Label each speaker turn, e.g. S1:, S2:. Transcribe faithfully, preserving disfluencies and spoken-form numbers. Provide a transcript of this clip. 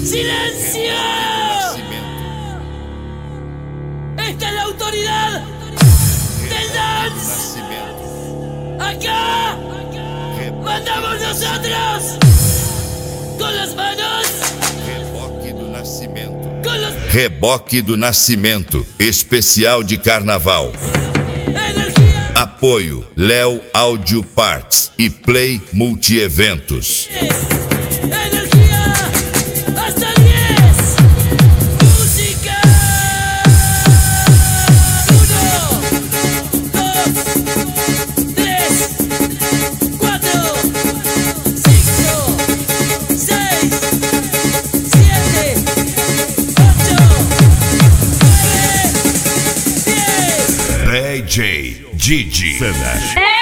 S1: ¡Silencio! ¡Esta es la autoridad del dance! ¡Acá! ¡Mandamos nosotros! ¡Con las manos!
S2: Reboque do Nascimento.
S1: ¡Con los...
S2: Reboque do Nascimento, especial de carnaval.
S1: ¡Energía!
S2: Apoio Léo Audio Parts e Play Multieventos.
S1: ¡Energía! ¡Hasta diez! ¡Música! Uno, dos, tres, cuatro, cinco, seis, siete, ocho, nueve, diez.
S2: D J Didi.